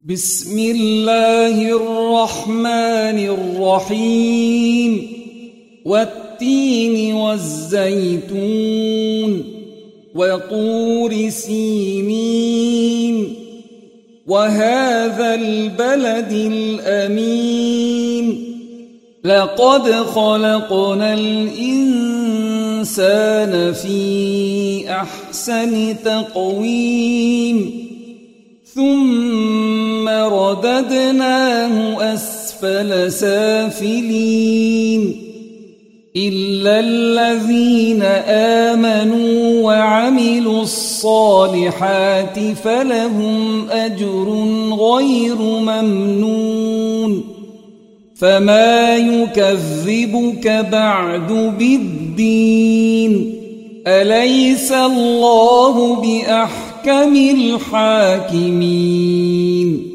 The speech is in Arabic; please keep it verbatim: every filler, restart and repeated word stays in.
بسم الله الرحمن الرحيم والتين والزيتون وطور سينين وهذا البلد الأمين لقد خلقنا الإنسان في أحسن تقويم ثم رددناه أسفل سافلين إلا الذين آمنوا وعملوا الصالحات فلهم أجر غير ممنون فما يكذبك بعد بالدين أليس الله بأحكم الحاكمين